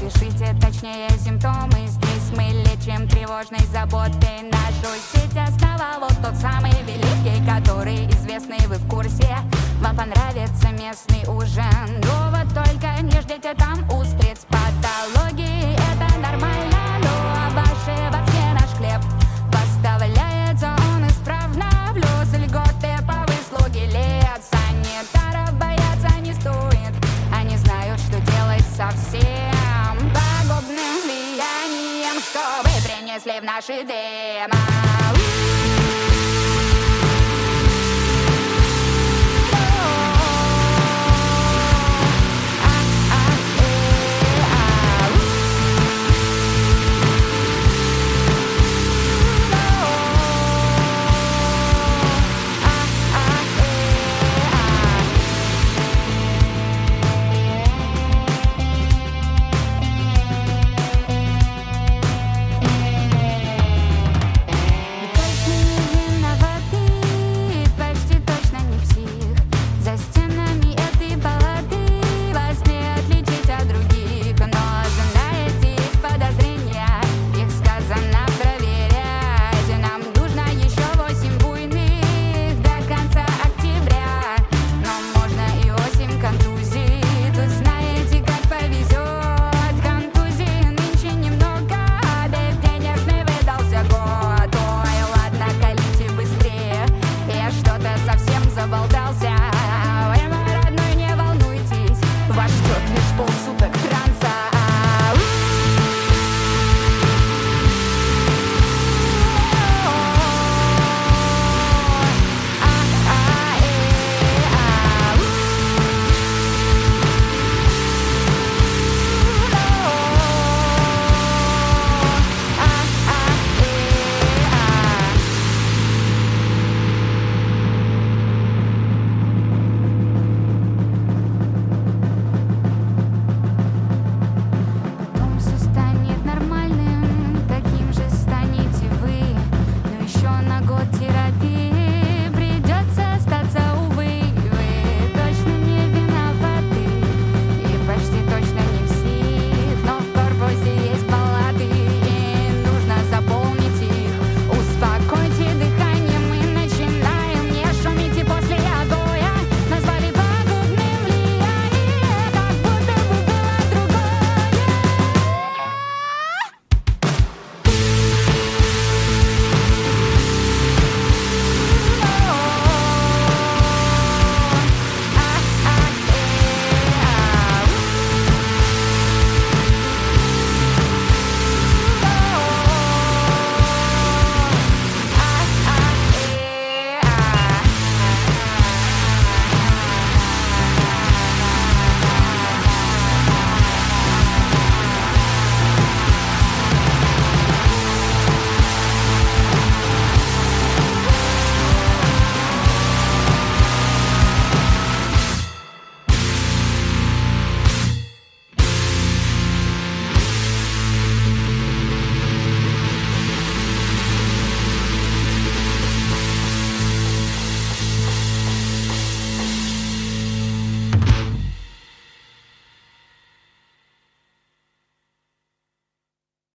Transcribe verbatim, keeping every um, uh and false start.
Напишите точнее симптомы. Здесь мы лечим тревожной заботой. Нашу сеть основал вот тот самый великий, который известный, вы в курсе. Вам понравится местный ужин, но вот только не ждите там устриц. Патологии это нормально, но ваши вообще наш хлеб. Поставляется он исправно, плюс льготы по выслуге лет. Санитаров бояться не стоит, они знают, что делать со всем пагубным влиянием, что вы принесли в наши демо.